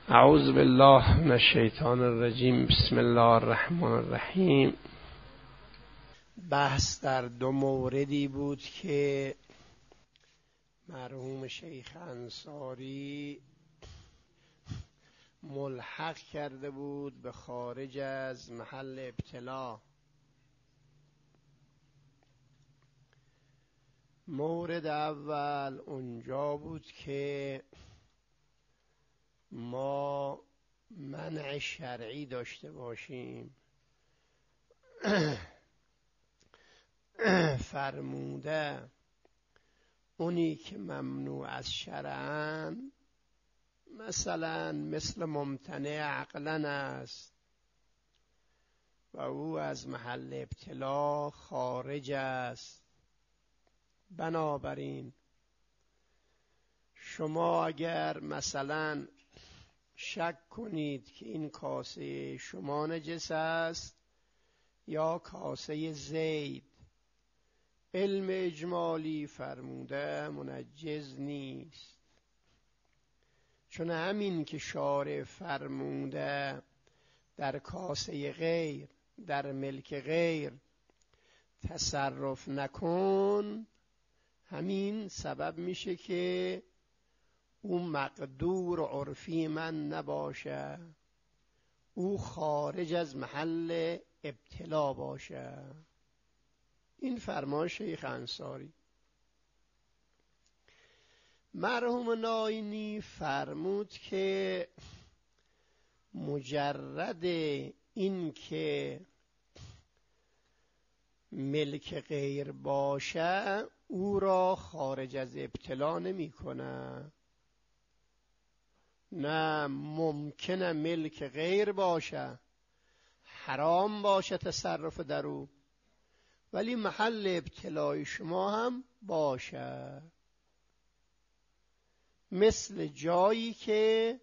اعوذ بالله من الشیطان الرجیم. بسم الله الرحمن الرحیم. بحث در دو موردی بود که مرحوم شیخ انصاری ملحق کرده بود به خارج از محل ابتلا. مورد اول اونجا بود که ما منع شرعی داشته باشیم. فرموده اونی که ممنوع از شرعن مثلا مثل ممتنع عقلن است و او از محل ابتلا خارج است. بنابراین شما اگر مثلا شک کنید که این کاسه شما نجس است یا کاسه زید، علم اجمالی فرموده منجز نیست، چون همین که شارع فرموده در کاسه غیر، در ملک غیر تصرف نکن، همین سبب میشه که او مقدور عرفی من نباشه، او خارج از محل ابتلا باشه. این فرمان شیخ انصاری. مرحوم ناینی فرمود که مجرد این که ملک غیر باشه او را خارج از ابتلا نمی کنه. نه، ممکنه ملک غیر باشه، حرام باشه تصرف در او، ولی محل ابتلای شما هم باشه. مثل جایی که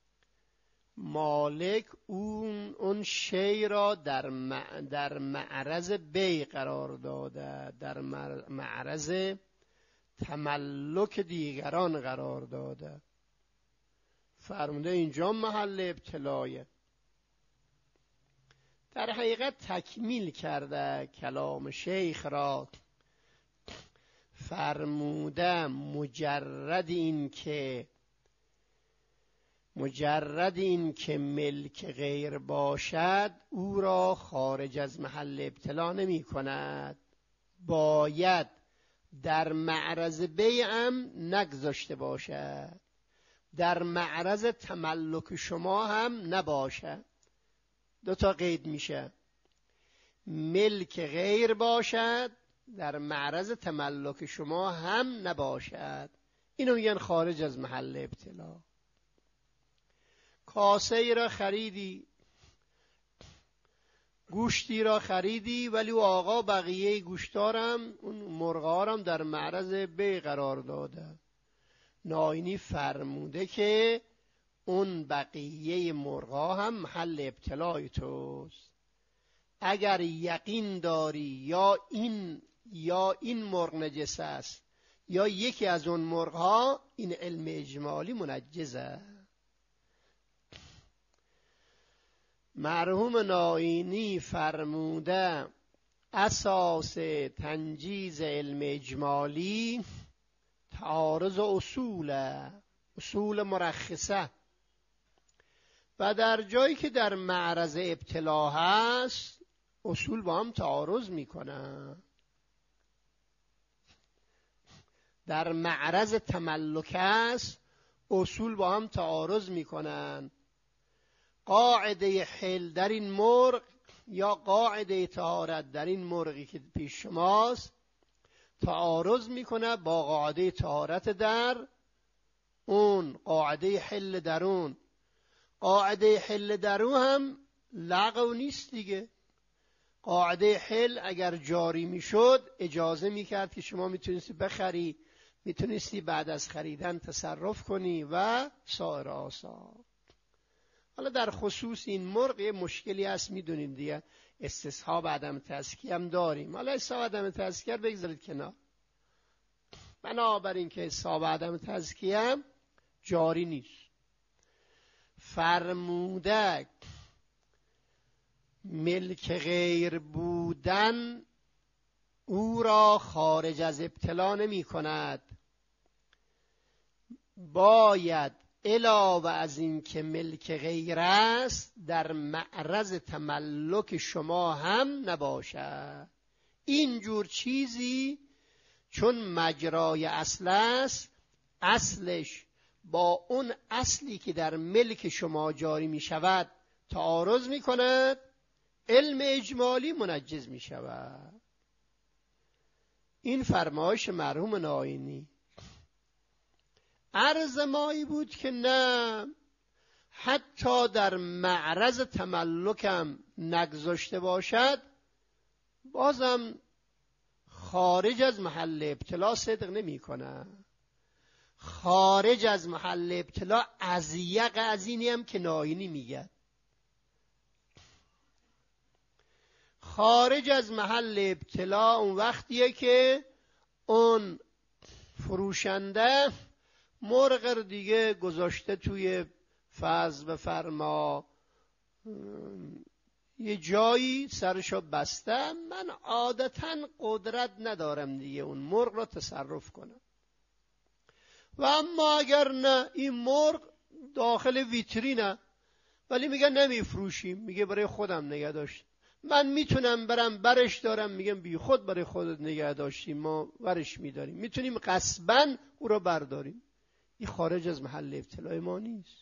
مالک اون شی را در معرض بیع قرار داده، در معرض تملک دیگران قرار داده، فرموده اینجا محل ابتلایه. در حقیقت تکمیل کرده کلام شیخ را، فرموده مجرد این که ملک غیر باشد او را خارج از محل ابتلا نمی کند، باید در معرض بیعم نگذاشته باشد، در معرض تملک شما هم نباشه. دو تا قید میشه، ملک غیر باشد، در معرض تملک شما هم نباشد. اینو میگن خارج از محل ابتلا. کاسه ای را خریدی، گوشتی را خریدی، ولی او آقا بقیه گوشتارم، اون مرغارم در معرض بیع قرار داده. ناینی فرموده که اون بقیه مرغا هم محل ابتلای توست. اگر یقین داری یا این مرغ نجس است یا یکی از اون مرغها، این علم اجمالی منجزه. مرحوم ناینی فرموده اساس تنجیز علم اجمالی تعارض اصول مرخصه، و در جایی که در معرض ابتلا هست اصول با هم تعارض میکنن. در معرض تملک هست اصول با هم تعارض میکنن. قاعده حل در این مرغ یا قاعده طهارت در این مرغی که پیش شماست تعارض میکنه با قاعده طهارت در اون، قاعده حل در اون. قاعده حل در اون هم لغو نیست دیگه. قاعده حل اگر جاری میشد اجازه میکرد که شما میتونستی بخری، میتونستی بعد از خریدن تصرف کنی و سایر آثار. حالا در خصوص این مرغ یه مشکلی هست، میدونیم دیگه، استصحاب عدم تزکیه هم داریم. حالا استصحاب عدم تزکیه بگذارید کنار. بنابراین که حساب عدم تزکیه جاری نیست. فرموده ملک غیر بودن او را خارج از ابتلا نمی کند. باید علاوه از این که ملک غیر است در معرض تملک شما هم نباشد. اینجور چیزی چون مجرای اصل است، اصلش با اون اصلی که در ملک شما جاری می شود تعارض می کند، علم اجمالی منجز می شود. این فرمایش مرحوم نائینی. عرض مایی بود که نه، حتی در معرض تملکم نگذاشته باشد بازم خارج از محل ابتلا صدق نمی کنه. خارج از محل ابتلا ازیق از اینی هم که نائینی میگه. خارج از محل ابتلا اون وقتیه که اون فروشنده مرغ دیگه گذاشته توی فرض بفرما یه جایی سرشو بسته، من عادتاً قدرت ندارم دیگه اون مرغ را تصرف کنم. و اما اگر نه، این مرغ داخل ویترینه ولی میگه نمیفروشیم، میگه برای خودم نگه داشت، من میتونم برم برش دارم، میگم بی خود برای خودت نگه داشتیم، ما ورش میداریم، میتونیم غصباً او را برداریم. این خارج از محل ابتلای ما نیست.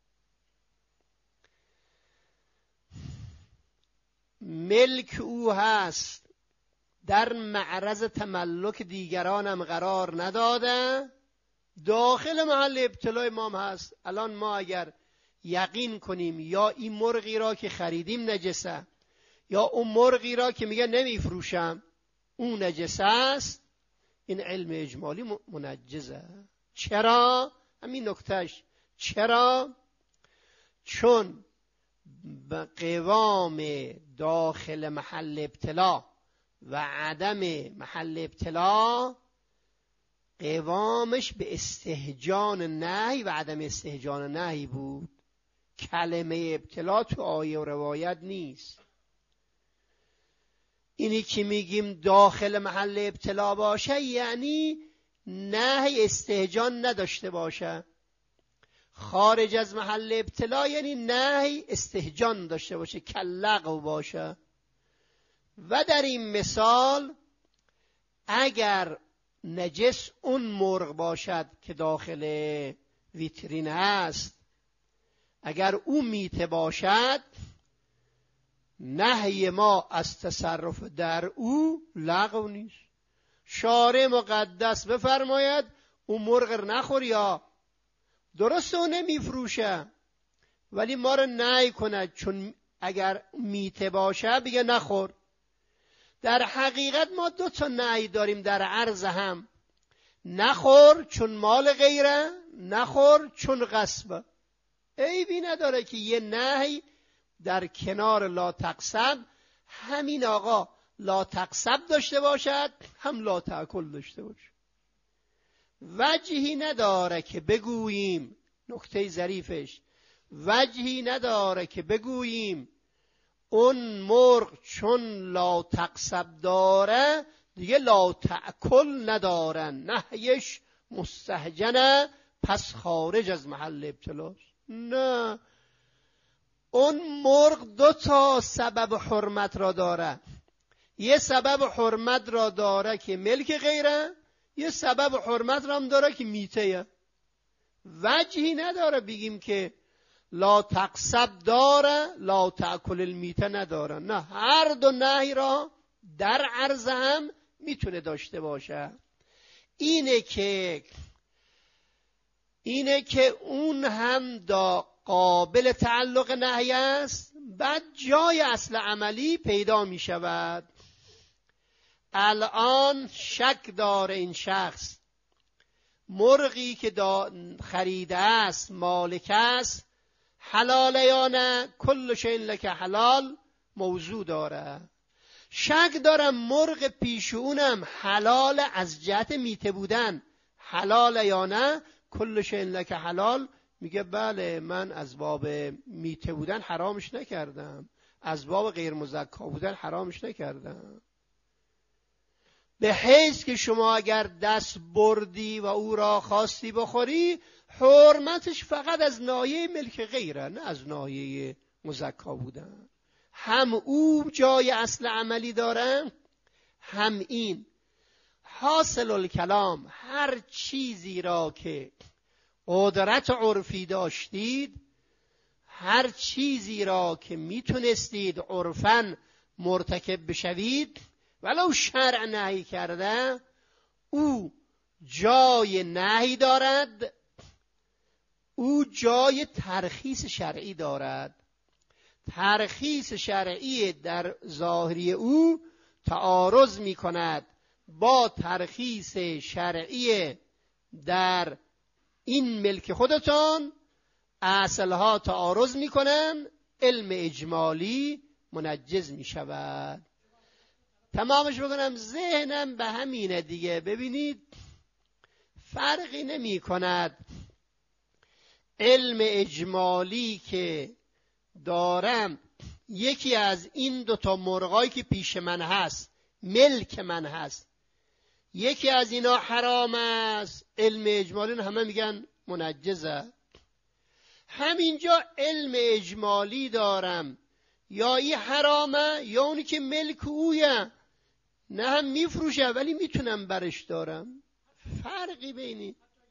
ملک او هست، در معرض تملک دیگرانم قرار نداده، داخل محل ابتلای ما هم هست. الان ما اگر یقین کنیم یا این مرغی را که خریدیم نجسه یا اون مرغی را که میگه نمیفروشم اون نجسه است، این علم اجمالی منجزه. چرا؟ همین نکتهش. چرا؟ چون قوام داخل محل ابتلا و عدم محل ابتلا قوامش به استهجان نهی و عدم استهجان نهی بود. کلمه ابتلا تو آیه و روایت نیست. اینی که میگیم داخل محل ابتلا باشه یعنی نهی استهجان نداشته باشه. خارج از محل ابتلا یعنی نهی استهجان داشته باشه، کلغو باشه. و در این مثال اگر نجس اون مرغ باشد که داخل ویترین هست، اگر او میته باشد، نهی ما از تصرف در او لغو نیست. شارع مقدس بفرماید اون مرغ نخور، یا درست او نمیفروشه ولی ما رو نهی کند چون اگر میته باشه بگه نخور. در حقیقت ما دو تا نهی داریم در عرض هم، نخور چون مال غیره، نخور چون غصبه. عیبی نداره که یه نهی در کنار لا تقصب همین آقا لا تقصب داشته باشد، هم لا تأکل داشته باشد. وجهی نداره که بگوییم، نکته ظریفش، وجهی نداره که بگوییم اون مرغ چون لا تقصب داره دیگه لا تأکل ندارن، نهیش مستهجنه پس خارج از محل ابتلاست. نه، اون مرغ دو تا سبب حرمت را داره. یه سبب حرمت را داره که ملک غیره، یه سبب حرمت را هم داره که میته. وجهی نداره بگیم که لا تقصب داره لا تأکل المیته نداره. نه، هر دو نهی را در عرض هم میتونه داشته باشه. اینه که اون هم قابل تعلق نهی است، بعد جای اصل عملی پیدا می شود. الان شک داره این شخص، مرغی که خریده است مالک است حلال یا نه، کل شیء لک حلال موضوع داره. شک دارم مرغ پیش اونم حلال از جهت میته بودن، حلال یا نه، کل شیء لک حلال میگه بله من از باب میته بودن حرامش نکردم، از باب غیر مزکا بودن حرامش نکردم. به حیث که شما اگر دست بردی و او را خواستی بخوری، حرمتش فقط از ناحیه ملک غیره، نه از ناحیه مزکا بودن. هم او جای اصل عملی داره، هم این. حاصل الکلام، هر چیزی را که قدرت عرفی داشتید، هر چیزی را که میتونستید عرفاً مرتکب بشوید، ولو شرع نهی کرده، او جای نهی دارد، او جای ترخیص شرعی دارد. ترخیص شرعی در ظاهری او تعارض می کند با ترخیص شرعی در این ملک خودتان، اصلها تعارض می کنند، علم اجمالی منجز می شود. تمامش بکنم، ذهنم به همینه دیگه. ببینید فرقی نمی کند علم اجمالی که دارم، یکی از این دوتا مرغایی که پیش من هست، ملک من هست، یکی از اینا حرام است، علم اجمالی همه میگن منجزه. همینجا علم اجمالی دارم، یا این حرامه یا اونی که ملک اویه، نه هم میفروشه ولی میتونم برش دارم. فرقی بینی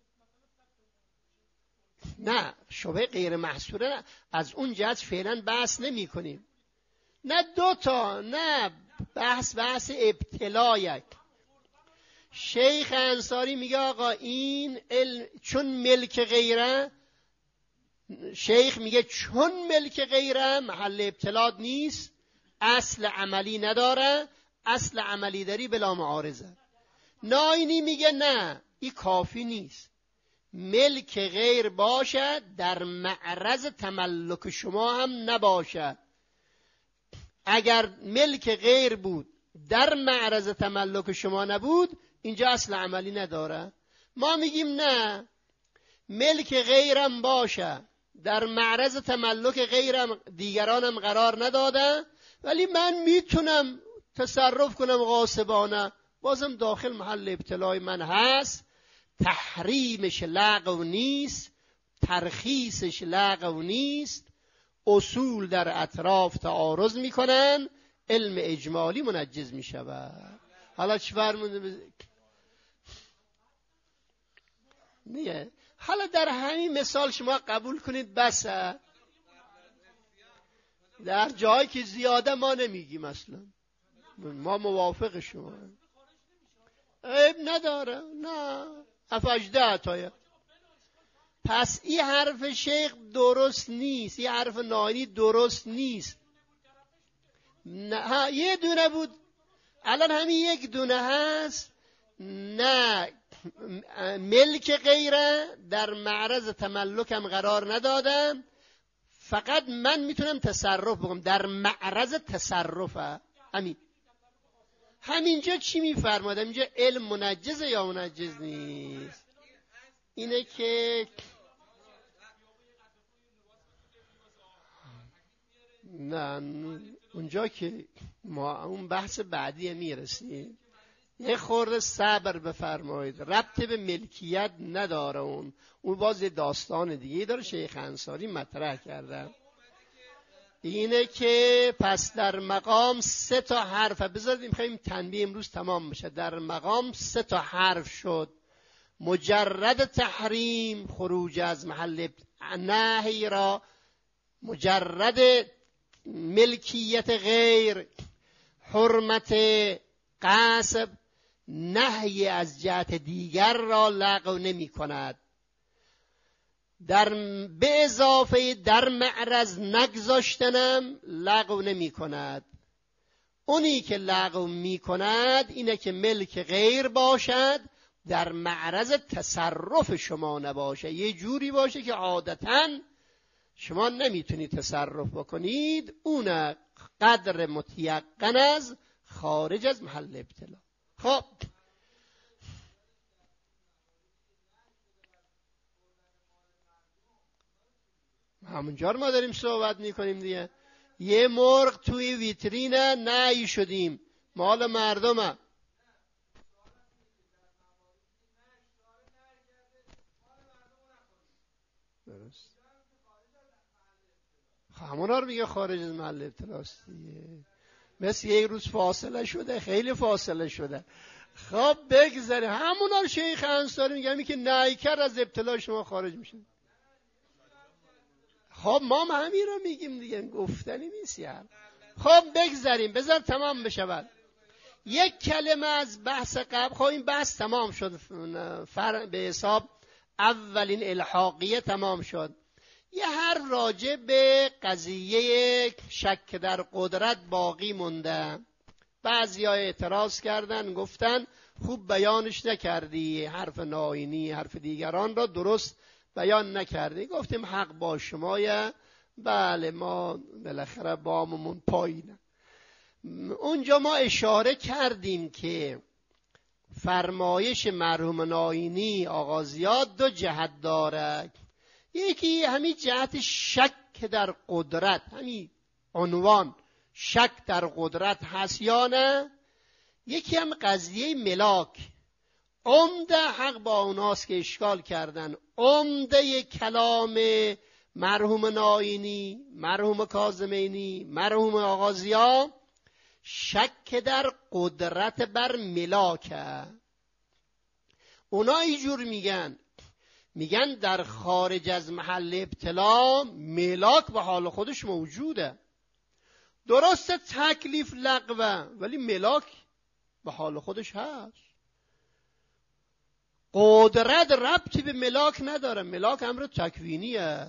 نه شبه غیر محصوره، نه. از اون جهت فعلا بحث نمی کنیم. نه دوتا، نه بحث ابتلایک. شیخ انصاری میگه آقا این چون ملک غیره، شیخ میگه چون ملک غیره محل ابتلاد نیست، اصل عملی نداره، اصل عملی داری بلا معارضه. ناینی میگه نه این کافی نیست، ملک غیر باشد در معرض تملک شما هم نباشد. اگر ملک غیر بود در معرض تملک شما نبود، اینجا اصل عملی نداره. ما میگیم نه، ملک غیرم باشه، در معرض تملک غیرم دیگرانم قرار نداده، ولی من میتونم تصرف کنم غاصبانه، بازم داخل محل ابتلای من هست. تحریمش لغو نیست، ترخیصش لغو نیست، اصول در اطراف تعارض میکنن، علم اجمالی منجز میشود. حالا چی فرمونده؟ نه حالا در همین مثال شما قبول کنید بسه، در جایی که زیاده ما نمیگیم اصلا، ما موافق شما، عیب نداره، نه 7-18 تایه. پس این حرف شیخ درست نیست، این حرف ناینی درست نیست. نه یه دونه بود، الان همین یک دونه هست. نه ملک غیره در معرض تملکم قرار ندادم، فقط من میتونم تصرف بکنم، در معرض تصرفه. همینجا چی میفرماید؟ اینجا علم منجزه یا منجز نیست؟ اینه که نه اونجا که ما اون بحث بعدی میرسیم، یه خورده صبر بفرمایید، ربط به ملکیت نداره. اون باز داستان دیگه داره، شیخ انصاری مطرح کرده. اینه که پس در مقام 3 تا حرف، بذارید میخواییم تنبیه امروز تمام بشه. در مقام 3 تا حرف شد: مجرد تحریم، خروج از محل نهی را، مجرد ملکیت غیر، حرمت غصب، نهی از جهت دیگر را لغو نمی کند. به اضافه در معرض نگذاشتنم لغو نمی کند. اونی که لغو می کند اینه که ملک غیر باشد، در معرض تصرف شما نباشه، یه جوری باشه که عادتاً شما نمیتونید تصرف بکنید، اون قدر متیقن از خارج از محل ابتلا. خب همونجا رو ما داریم صحبت میکنیم دیگه. یه مرغ توی ویترین نعی شدیم، مال مردمه. درست، همونا رو میگه خارج از محل ابتلاست دیگه. مثل یک روز فاصله شده، خیلی فاصله شده. خب بگذاریم همونا رو شیخ انصاری میگه که نعی کرد از ابتلا شما خارج میشه. خب ما همین رو میگیم دیگه، گفتنی نیست یار. خب بگذاریم، بذار تمام بشه. یک کلمه از بحث قبل. خب این بحث تمام شد، به حساب اولین الحاقیه تمام شد. یه هر راجع به قضیه شک در قدرت باقی مونده. بعضی ها اعتراض کردن، گفتن خوب بیانش نکردی، حرف ناینی حرف دیگران را درست بیان نکردی. گفتیم حق با شمایه، بله ما بالاخره باممون پایینه. اونجا ما اشاره کردیم که فرمایش مرحوم ناینی آقا زیاد دو جهت داره. یکی همین جهت شک در قدرت، همین عنوان شک در قدرت هست یا نه. یکی هم قضیه ملاک. عمده حق با اوناست که اشکال کردن. عمده کلام مرحوم ناینی، مرحوم کاظمینی، مرحوم آقا زیا شک در قدرت بر ملاکه. اونا اینجور میگن در خارج از محل ابتلا ملاک به حال خودش موجوده. درسته تکلیف لغوه، ولی ملاک به حال خودش هست. قدرت ربطی به ملاک نداره، ملاک امر تکوینیه.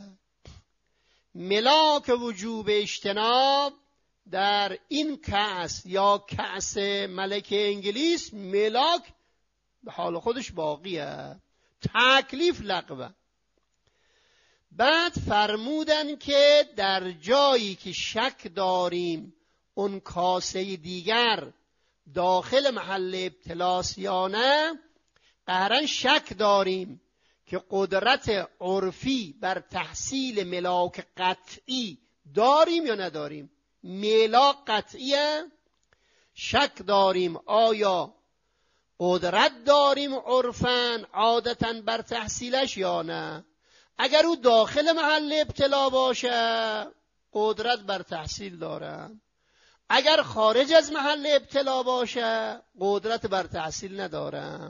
ملاک وجوب اجتناب در این کأس یا کأس ملک انگلیس، ملاک به حال خودش باقیه، تکلیف لغوه. بعد فرمودن که در جایی که شک داریم اون کاسه دیگر داخل محل ابتلاس یا نه، قهرن شک داریم که قدرت عرفی بر تحصیل ملاک قطعی داریم یا نداریم. ملاک قطعیه، شک داریم آیا قدرت داریم عرفاً عادتاً بر تحصیلش یا نه. اگر او داخل محل ابتلا باشه قدرت بر تحصیل داره، اگر خارج از محل ابتلا باشه قدرت بر تحصیل نداره.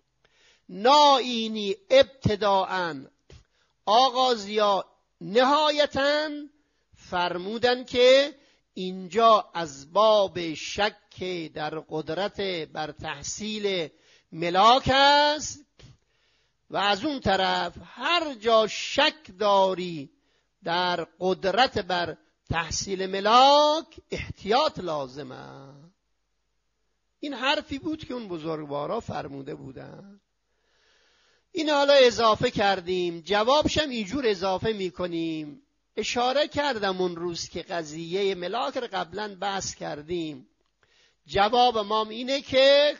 ناینی ابتداءً آغازیا نهایتاً فرمودن که اینجا از باب شک در قدرت بر تحصیل ملاک است و از اون طرف هر جا شک داری در قدرت بر تحصیل ملاک احتیاط لازمه. این حرفی بود که اون بزرگوارا فرموده بودن. این حالا اضافه کردیم، جوابشم اینجور اضافه میکنیم. اشاره کردم اون روز که قضیه ملاک رو قبلا بحث کردیم. جواب ما اینه که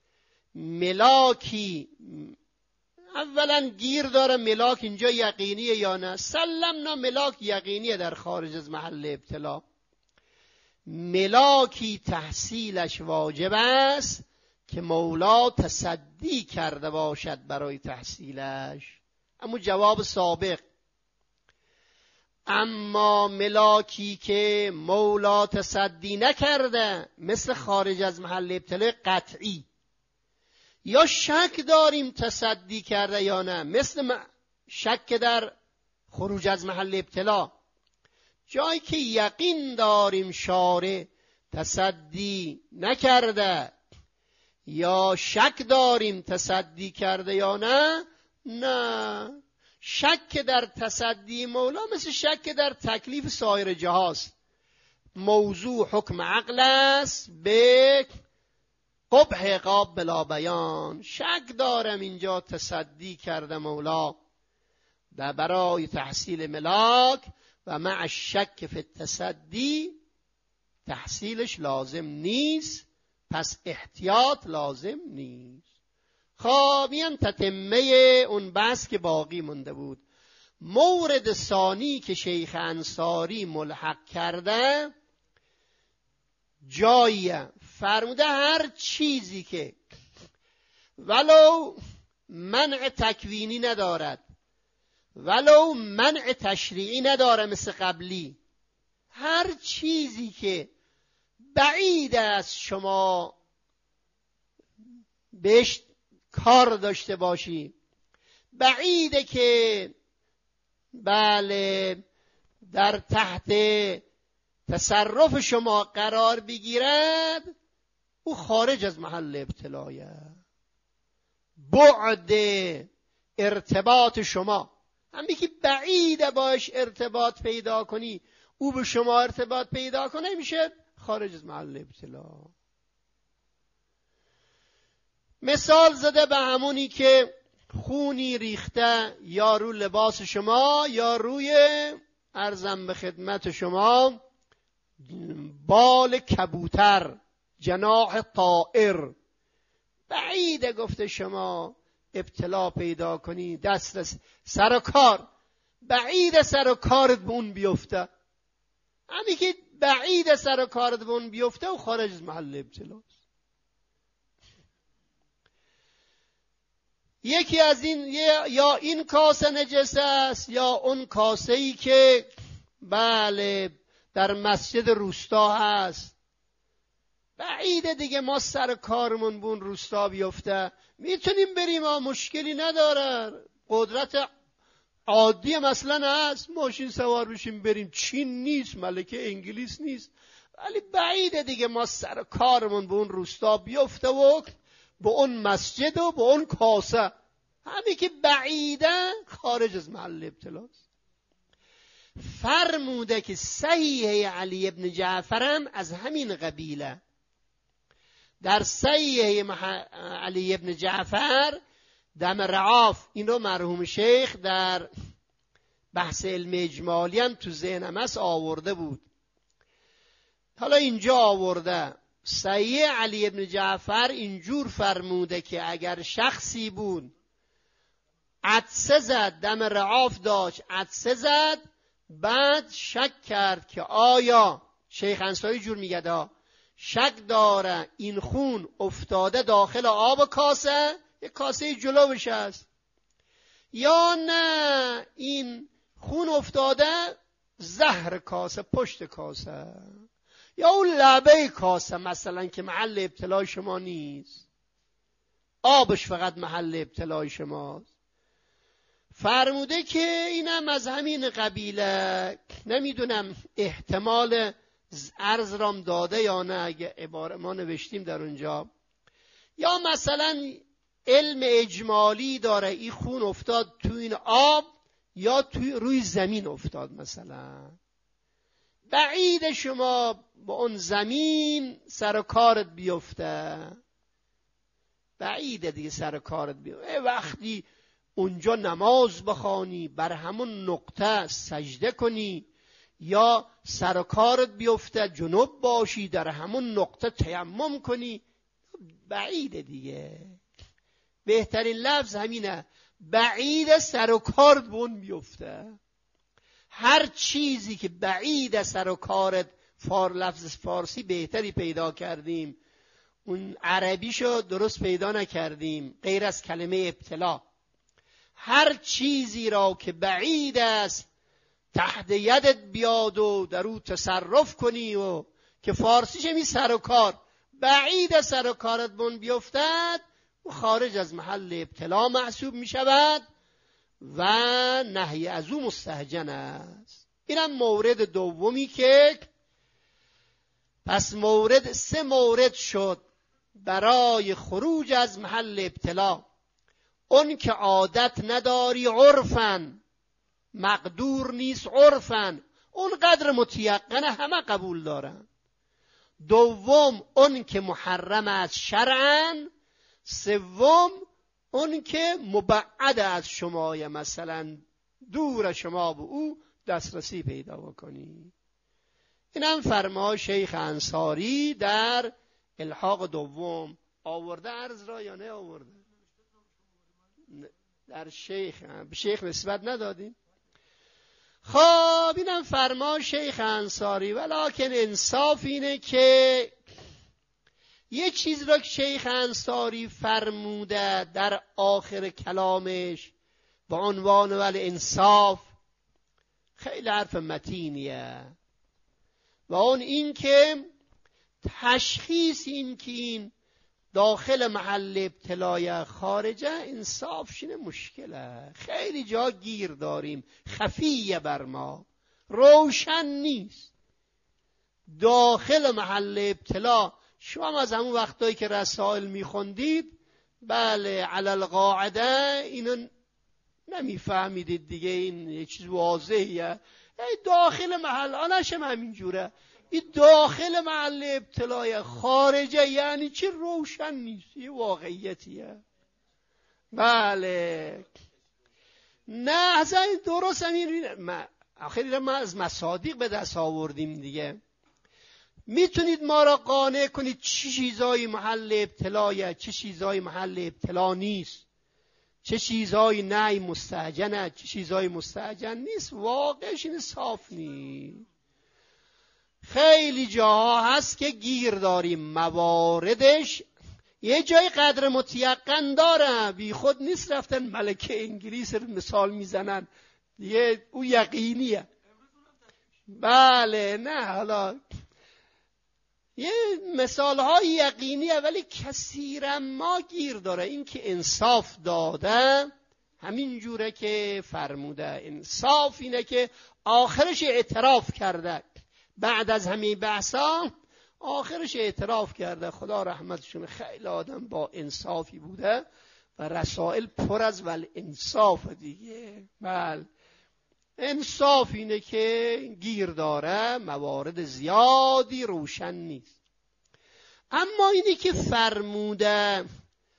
ملاکی اولا گیر داره ملاک اینجا یقینیه یا نه. سلمنا ملاک یقینیه در خارج از محل ابتلا. ملاکی تحصیلش واجب است که مولا تصدی کرده باشد برای تحصیلش. اما جواب سابق. اما ملاکی که مولا تصدی نکرده، مثل خارج از محل ابتلا قطعی، یا شک داریم تصدی کرده یا نه، مثل شک در خروج از محل ابتلا. جایی که یقین داریم شارع تصدی نکرده یا شک داریم تصدی کرده یا نه. شک در تصدی مولا مثل شک در تکلیف سایر جهاست. موضوع حکم عقل است به قبح عقاب بلا بیان. شک دارم اینجا تصدی کرده مولا در برای تحصیل ملاک و مع الشک فی التصدی تحصیلش لازم نیست، پس احتیاط لازم نیست. خب این تتمه اون بحث که باقی مونده بود. مورد ثانی که شیخ انصاری ملحق کرده جاییه، فرموده هر چیزی که ولو منع تکوینی ندارد ولو منع تشریعی نداره مثل قبلی، هر چیزی که بعید است شما بهش کار داشته باشی، بعیده که بله در تحت تصرف شما قرار بگیرد، او خارج از محل ابتلایه. بعد ارتباط شما، همین که بعیده باش ارتباط پیدا کنی، او به شما ارتباط پیدا کنه، میشه خارج از محل ابتلا. مثال زده به همونی که خونی ریخته یا رو لباس شما یا روی عرضم به خدمت شما بال کبوتر، جناح طائر. بعیده گفته شما ابتلا پیدا کنی، دسترس سر و کار، بعیده سر و کارت به اون بیفته. همین که بعیده سر و کارت به اون بیفته و خارج از محل ابتلاست. یکی از این، یا این کاسه نجس است یا اون کاسه‌ای که بله در مسجد روستا هست، بعیده دیگه ما سر کارمون به اون روستا بیفته. میتونیم بریم، مشکلی نداره، قدرت عادی مثلا هست، ماشین سوار بشیم بریم، چین نیست، ملکه انگلیس نیست، ولی بعیده دیگه ما سر کارمون به اون روستا بیفته و به اون مسجد و به اون کاسه. همین که بعیده خارج از محل ابتلاست. فرموده که صحیح علی ابن جعفرم از همین قبیله. در صحیح علی ابن جعفر دم رعاف، این رو مرحوم شیخ در بحث علم اجمالی هم تو ذهنم هست آورده بود، حالا اینجا آورده. صحیح علی ابن جعفر اینجور فرموده که اگر شخصی بود عطسه زد، دم رعاف داشت، عطسه زد، بعد شک کرد که آیا، شیخ انصاری جور میگه شک داره این خون افتاده داخل آب کاسه، یک کاسه جلوش هست، یا نه این خون افتاده زهر کاسه، پشت کاسه، یا اون لبه کاسه مثلا که محل ابتلای شما نیست، آبش فقط محل ابتلای شماست. فرموده که اینم از همین قبیله. نمیدونم احتمال عرض رام داده یا نه، اگه عباره ما نوشتیم در اونجا، یا مثلا علم اجمالی داره این خون افتاد تو این آب یا توی روی زمین افتاد مثلا. بعید شما با اون زمین سر و کارت بیفته، بعیده دیگه سر و کارت بیفته. وقتی اونجا نماز بخوانی، بر همون نقطه سجده کنی، یا سر و کارت بیفته جنوب باشی در همون نقطه تیمم کنی، بعیده دیگه. بهترین لفظ همینه، بعید سر و کارت به اون بیفته. هر چیزی که بعید سر و کارت، لفظ فارسی بهتری پیدا کردیم، اون عربیشو درست پیدا نکردیم غیر از کلمه ابتلا. هر چیزی را که بعید است تحت یدت بیاد و در او تصرف کنی، و که فارسیش می سر و کار، بعید سر و کارت بون بیفتد و خارج از محل ابتلا محسوب می شود و نهی از او مستهجن است. اینم مورد دومی که پس سه مورد شد برای خروج از محل ابتلا. اون که عادت نداری عرفن، مقدور نیست عرفن، اون قدر متیقنه همه قبول دارن. دوم اون که محرم از شرعن. سوم اون که مبعد از شمای، مثلا دور شما به او دسترسی پیدا بکنی. اینم فرما شیخ انصاری در الحاق دوم آورده عرض را یا نه آورده؟ در شیخ نسبت ندادیم. خب اینم فرما شیخ انصاری. ولکن انصاف اینه که یه چیز را که شیخ انصاری فرموده در آخر کلامش با عنوان الانصاف، خیلی حرف متینیه، و اون این که تشخیص این که این داخل محل ابتلای خارجه انصافشینه مشکله. خیلی جا گیر داریم، خفیه بر ما، روشن نیست. داخل محل ابتلا شما از همون وقتایی که رسائل میخوندید، بله علی القاعده اینو نمیفهمیدید دیگه، این یه چیز واضحیه. داخل محل آنشم همینجوره، این داخل محل ابتلای خارجه یعنی چی؟ روشن نیست، یه واقعیتیه. بله نه اصلا درست همین. آخری ما از مصادیق به دست آوردیم دیگه. میتونید ما را قانع کنید چه چیزایی محل ابتلایه، چه چیزایی محل ابتلا نیست، چه چیزایی نه مستهجنه، چه چیزایی مستهجن نیست. واقعش این صاف نیست. خیلی جاها هست که گیر داریم، مواردش یه جای قدر متیقن داره، بی خود نیست رفتن ملکه انگلیس رو مثال میزنن دیگه، او یقینیه. بله نه حالا یه مثال های یقینیه، ولی کثیرا ما گیر داره. این که انصاف داده همین جوره که فرموده. انصاف اینه که آخرش اعتراف کرده، بعد از همه بحثا آخرش اعتراف کرده. خدا رحمتشون، خیلی آدم با انصافی بوده و رسائل پر از انصاف دیگه. بله انصاف اینه که گیر داره، موارد زیادی روشن نیست. اما اینی که فرموده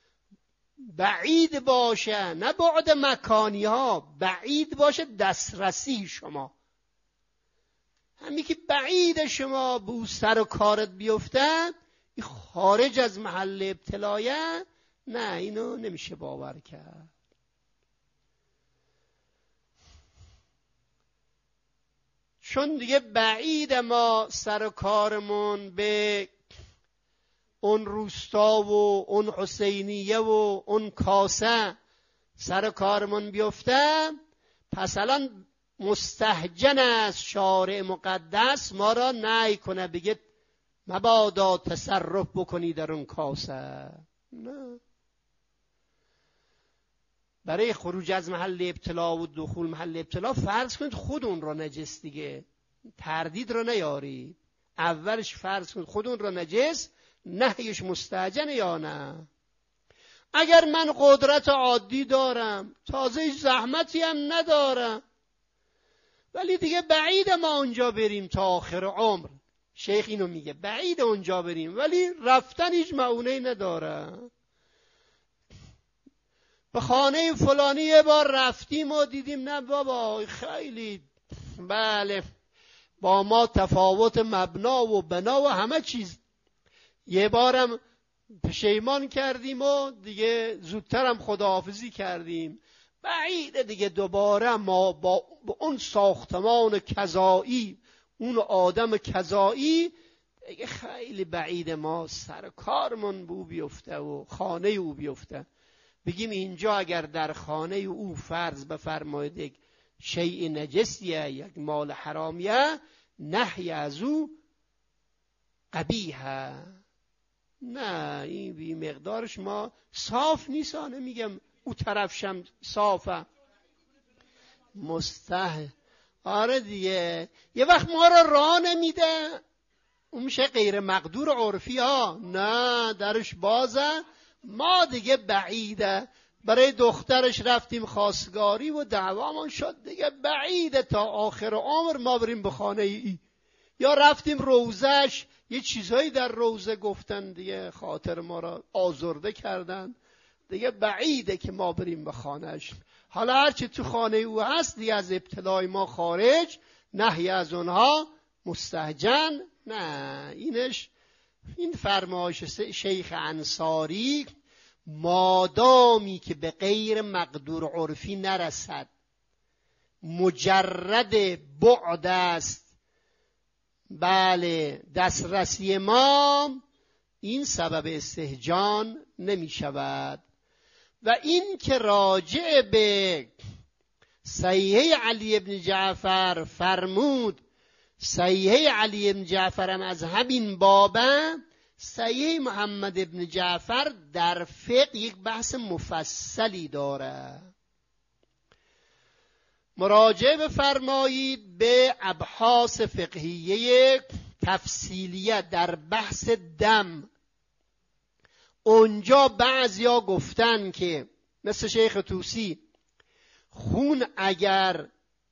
بعید باشه، نه بعد مکانی ها، بعید باشه دسترسی شما. همین که بعید شما به سر و کارت بیفته، این خارج از محل ابتلایه، نه اینو نمیشه باور کرد. چون دیگه بعید ما سر و کارمون به اون روستا و اون حسینیه و اون کاسه سر و کارمون بیفته، پس الان مستهجن است شارع مقدس ما را نهی کنه بگه مبادا تصرف بکنی در اون کاسه. نه، برای خروج از محل ابتلا و دخول محل ابتلا فرض کنید خود اون را نجس دیگه، تردید را نیاری. اولش فرض کنید خود اون را نجس، نهیش مستهجن یا نه. اگر من قدرت عادی دارم، تازه زحمتی هم ندارم، ولی دیگه بعید ما اونجا بریم تا آخر عمر. شیخ اینو میگه بعید اونجا بریم، ولی رفتن هیچ معونه‌ای نداره. به خانه فلانی یه بار رفتیم و دیدیم نه بابا خیلی بله با ما تفاوت مبنا و بنا و همه چیز، یه بارم پشیمان کردیم و دیگه زودترم خداحافظی کردیم. بعیده دیگه دوباره ما با اون ساختمان کذایی، اون آدم کذایی، دیگه خیلی بعید ما سر کارمون بو بیفته و خانه او بیفته. بگیم اینجا اگر در خانه او فرض بفرمایید یک شیء نجسیه، یک مال حرامیه، نهی از او قبیحه. نه این بی مقدارش ما صاف نیستانه. میگم او طرفشم صافه آره دیگه. یه وقت ما را راه نمیده، اون میشه غیر مقدور عرفی ها. نه درش بازه، ما دیگه بعیده. برای دخترش رفتیم خواستگاری و دعوامون شد دیگه، بعیده تا آخر عمر ما بریم به خانه ای. یا رفتیم روزش، یه چیزایی در روزه گفتن دیگه، خاطر ما را آزرده کردن دیگه، بعیده که ما بریم به خانهش. حالا هرچی تو خانه او هست دیگه از ابتلای ما خارج، نهی از اونها مستهجن. نه این فرمایش شیخ انصاری، مادامی که به غیر مقدور عرفی نرسد، مجرد بعد است بله دسترسی ما، این سبب استهجان نمی شود. و این که راجع به صحیحه علی بن جعفر فرمود، صحیحه علی بن جعفر هم از همین بابه، صحیحه محمد بن جعفر در فقه یک بحث مفصلی داره. مراجعه بفرمایید به ابحاث فقهیه تفصیلیه در بحث دم. اونجا بعضیا گفتن که مثل شیخ طوسی خون اگر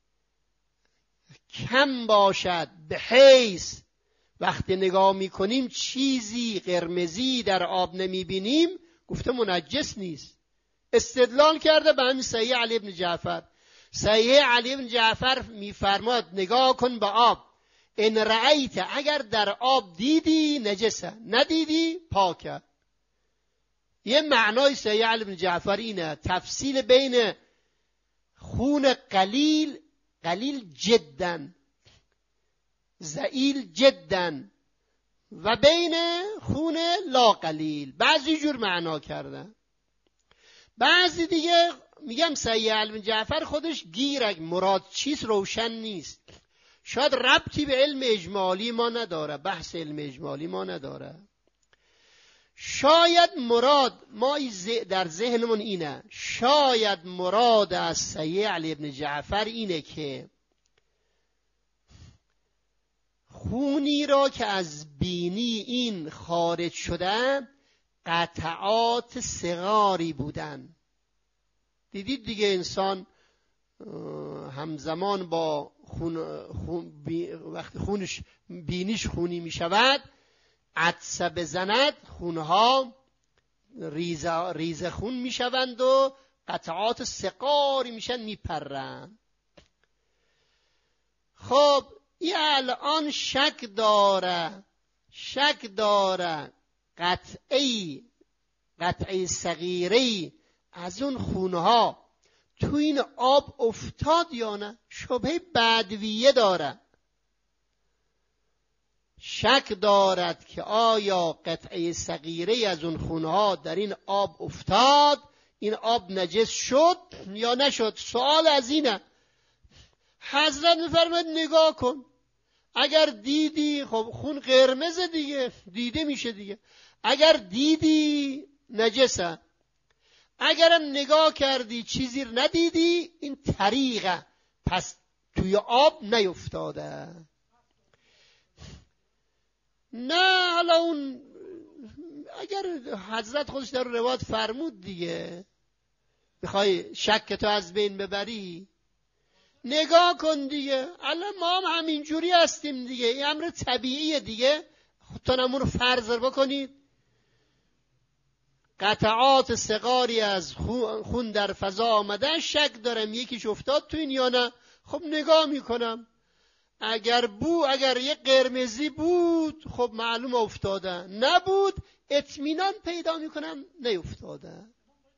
کم باشد به حیث وقتی نگاه میکنیم چیزی قرمزی در آب نمیبینیم، گفته منجس نیست. استدلال کرده به همین صحیح علی بن جعفر. صحیح علی بن جعفر میفرماد نگاه کن به آب، ان رأیت، اگر در آب دیدی نجسه، ندیدی پاکه. یه معنای صحیح علی بن جعفر اینه، تفصیل بین خون قلیل جدا ضئیل جدا و بین خون لا قلیل. بعضی جور معنا کردن، بعضی دیگه میگم صحیح علی بن جعفر خودش گیرک مراد چیز روشن نیست. شاید ربطی به علم اجمالی ما نداره، بحث علم اجمالی ما نداره. شاید مراد ما در ذهنمون اینه، شاید مراد از صحیح علی بن جعفر اینه که خونی را که از بینی این خارج شده قطعات صغاری بودن. دیدید دیگه انسان همزمان با وقتی خونش بینیش خونی می شود عطسه بزند خونها ریزه خون می شوند و قطعات صغاری میشن میپرن. خب این الان شک داره قطعی صغیری از اون خونها تو این آب افتاد یا نه، شبهه بدویه داره، شک دارد که آیا قطعه صغیره از اون خونها در این آب افتاد، این آب نجس شد یا نشد. سوال از اینه. حضرت میفرماید نگاه کن، اگر دیدی خب خون قرمز دیگه، دیده میشه دیگه، اگر دیدی نجسه، اگرم نگاه کردی چیزی ندیدی این طریقه، پس توی آب نیفتاده. نه حالا اون اگر حضرت خودش در روایت فرمود دیگه، میخوای شک تو از بین ببری نگاه کن دیگه. الان ما هم همینجوری هستیم دیگه، این امر طبیعیه دیگه. خودتون همون رو فرض بکنید قطعات صغاری از خون در فضا آمده، شک دارم یکیش افتاد تو این یا نه. خب نگاه میکنم، اگر یه قرمزی بود خب معلوم افتاده، نبود اطمینان پیدا میکنم نیفتاده.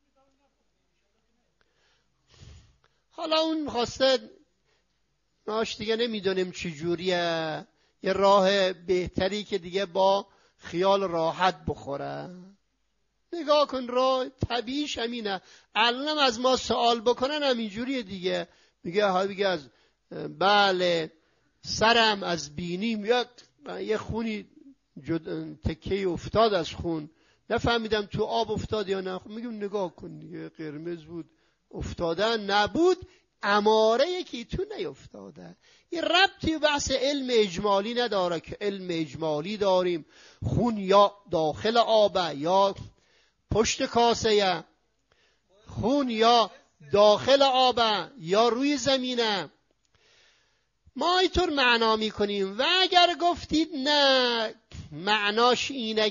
حالا اون خواسته ناش دیگه نمیدونیم چی جوریه، یه راه بهتری که دیگه با خیال راحت بخوره. نگاه کن راه طبیعیش همینه. الانم از ما سوال بکنن همینجوریه دیگه، میگه از بله سرم از بینیم یه خونی تکه افتاد از خون، نفهمیدم تو آب افتاد یا نه. میگم نگاه کن دیگه، قرمز بود افتاده، نبود اماره که تو نیفتاده. یه ربطی بحث علم اجمالی نداره که علم اجمالی داریم خون یا داخل آبه یا پشت کاسه، خون یا داخل آبه یا روی زمینه. ما اینطور معنا میکنیم. و اگر گفتید نه معناش اینه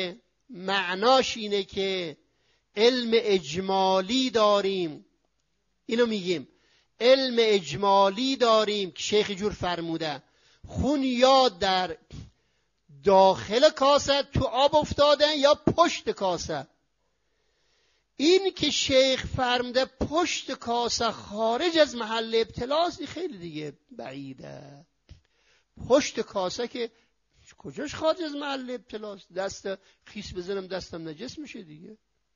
که علم اجمالی داریم، اینو میگیم علم اجمالی داریم که شیخ جور فرموده خون یا در داخل کاسه تو آب افتاده یا پشت کاسه. این که شیخ فرموده پشت کاسه خارج از محل ابتلاست، خیلی دیگه بعیده. پشت کاسه که کجاش خارج از محل ابتلاست؟ دست خیس بزنم دستم نجس میشه دیگه.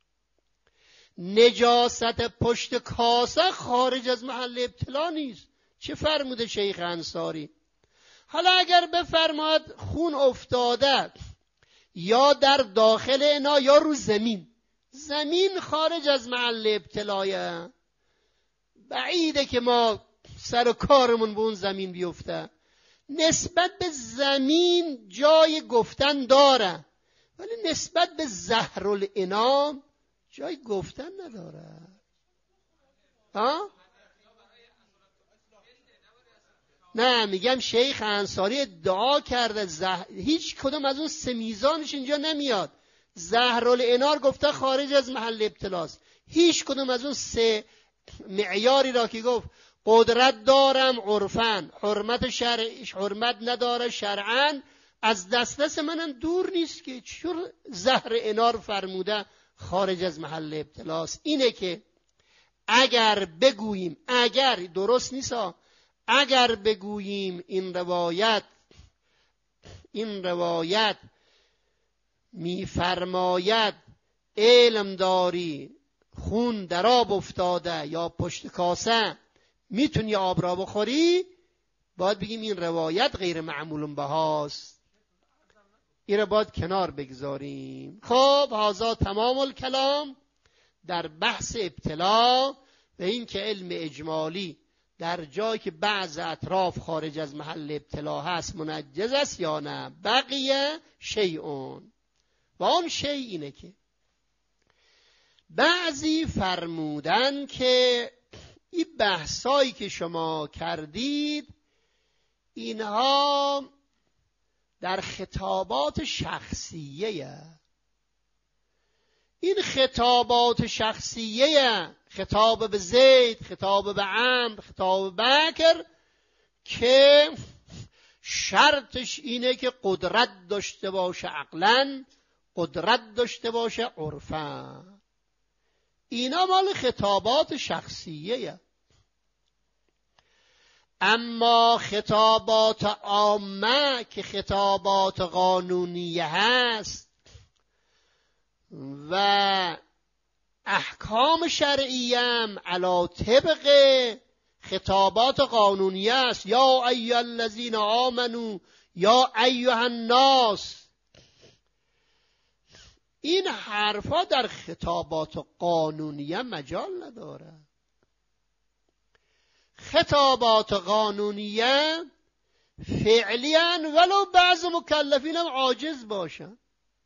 نجاست پشت کاسه خارج از محل ابتلا نیست. چه فرموده شیخ انصاری؟ حالا اگر بفرماد خون افتاده یا در داخل انا یا رو زمین، زمین خارج از محل ابتلایه، بعیده که ما سر و کارمون به اون زمین بیفته. نسبت به زمین جای گفتن داره، ولی نسبت به زهرالانام جای گفتن نداره. ها؟ نه، میگم شیخ انصاری ادعا کرده هیچ کدوم از اون سه میزانش اینجا نمیاد. زهرالانار گفته خارج از محل ابتلاست. هیچ کدوم از اون سه معیاری را که گفت قدرت دارم عرفاً، حرمت نداره شرعاً، از دست منم دور نیست که چون زهرالانار فرموده خارج از محل ابتلاست. اینه که اگر بگوییم، اگر درست نیست، اگر بگوییم این روایت میفرماید علم داری خون در آب افتاده یا پشت کاسه میتونی آب را بخوری، باید بگیم این روایت غیر معمول بهاست، این را باید کنار بگذاریم. خب هذا تمام الکلام در بحث ابتلا و این که علم اجمالی در جایی که بعض اطراف خارج از محل ابتلا هست منجز است یا نه. بقیه شیئون، و آن شیء اینه که بعضی فرمودن که این بحثایی که شما کردید اینها در خطابات شخصیه. این خطابات شخصیه، خطاب به زید، خطاب به عمرو، خطاب به بکر، که شرطش اینه که قدرت داشته باشه عقلاً، قدرت داشته باشه عرفاً. اینا مال خطابات شخصیه. اما خطابات عامه که خطابات قانونیه هست و احکام شرعیه هم علی طبق خطابات قانونیه است، یا ایها الذین آمنو یا ایها الناس، این حرفا در خطابات قانونیه مجال نداره. خطابات قانونیه فعلیاً ولو بعض مکلفین هم عاجز باشن،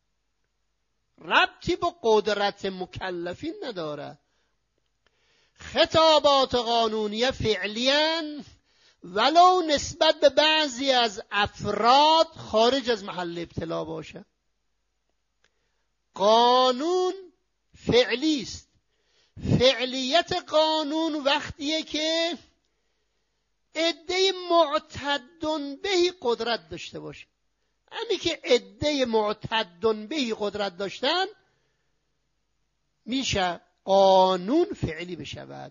ربطی به قدرت مکلفین نداره. خطابات قانونیه فعلیاً ولو نسبت به بعضی از افراد خارج از محل ابتلا باشه. قانون فعلی است. فعلیت قانون وقتیه که عده معتدن بهی قدرت داشته باشه. همین که عده معتدن بهی قدرت داشتن میشه قانون فعلی بشود.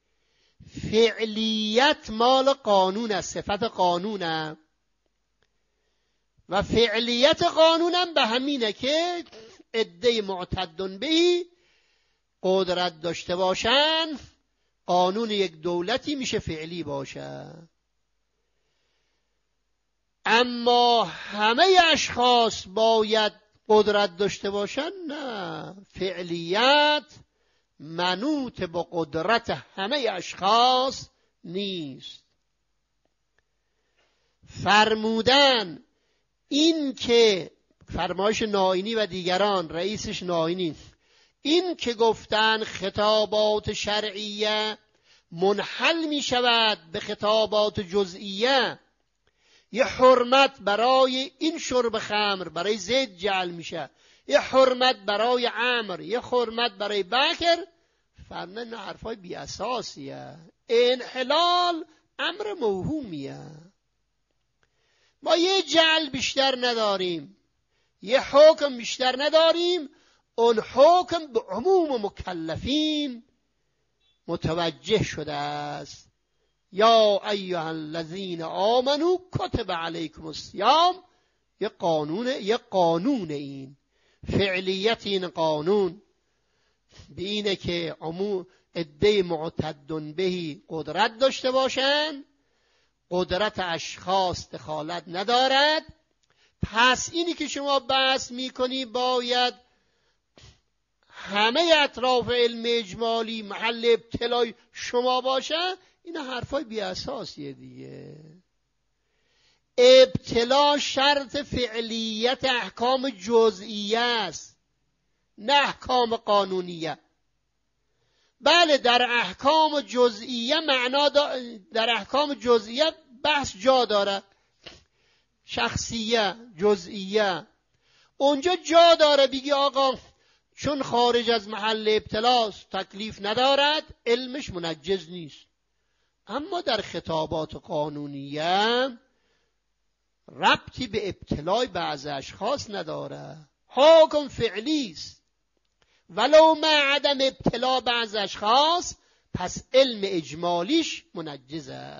فعلیت مال قانون است، صفت قانونه، و فعلیت قانونم به همینه که عده معتدن بهی قدرت داشته باشن، قانون یک دولتی میشه فعلی باشه. اما همه اشخاص باید قدرت داشته باشن؟ نه، فعلیت منوط به قدرت همه اشخاص نیست. فرمودن این که فرمایش ناینی و دیگران، رئیسش ناینی، این که گفتن خطابات شرعیه منحل می شود به خطابات جزئیه، یه حرمت برای این شرب خمر برای زید جعل میشه، یه حرمت برای عمرو، یه حرمت برای بکر، فرمودن نه، حرفای بی اساسیه. انحلال امر موهومیه. ما یه جعل بیشتر نداریم، یه حکم بیشتر نداریم، اون حکم به عموم مکلفین متوجه شده است. یا ایها الذین آمنو کتب علیکم الصیام، یه قانون این فعلیت این قانون به اینه که عده معتدن بهی قدرت داشته باشند، قدرت اشخاص دخالت ندارد. پس اینی که شما بحث میکنی باید همه اطراف علم اجمالی محل ابتلای شما باشه، این حرفای بی اساسیه دیگه. ابتلا شرط فعلیت احکام جزئیه است نه احکام قانونیه. بله در احکام جزئیه در احکام جزئیه بحث جا داره، شخصیه جزئیه اونجا جا داره بگی آقا چون خارج از محل ابتلاست تکلیف ندارد، علمش منجز نیست. اما در خطابات قانونیه ربطی به ابتلای بعض اشخاص نداره، حکم فعلی است. ولو ما عدم ابتلا بعض اشخاص، پس علم اجمالیش منجزه.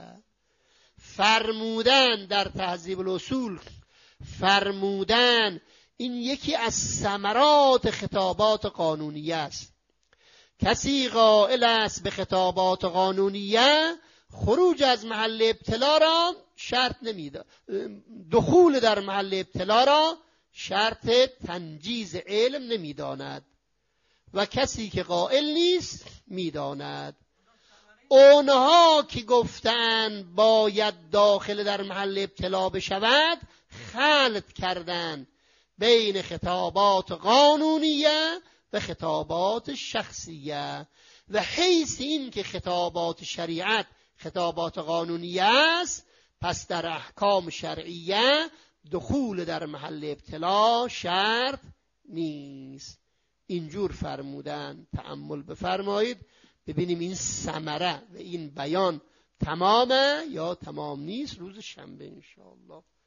فرمودن در تهذیب الاصول، فرمودن این یکی از ثمرات خطابات قانونیه است. کسی قائل است به خطابات قانونیه خروج از محل ابتلا را شرط نمیده، دخول در محل ابتلا را شرط تنجیز علم نمیداند و کسی که قائل نیست میداند. اونها که گفتن باید داخل در محل ابتلا بشود خلط کردند بین خطابات قانونیه و خطابات شخصیه، و حیث این که خطابات شریعت خطابات قانونیه است، پس در احکام شرعیه دخول در محل ابتلا شرط نیست. اینجور فرمودن. تأمل بفرمایید ببینیم این ثمره و این بیان تمامه یا تمام نیست. روز شنبه انشاءالله